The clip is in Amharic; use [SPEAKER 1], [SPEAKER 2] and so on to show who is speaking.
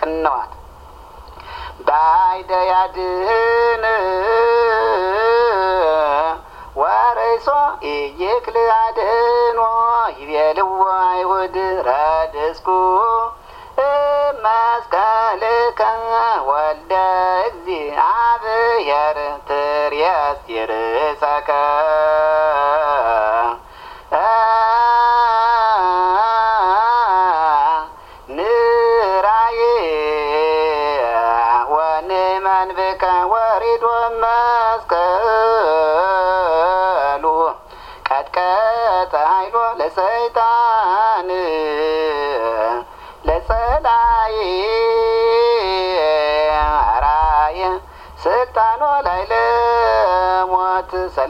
[SPEAKER 1] ፍነዋት ባይደ ያድህን ወረይሶ ይክል አድህኖ ይቤልዎ አይሁድ ረድስኩ መስቀልከ ወልደ እግዚአብሔር ትርየስ ይርሰከ ንራይ ወንመንብከ ወሪዶ መስቀሉ ቀጥቀጠ ኃይሎ ለሰይጣን ለጸላይ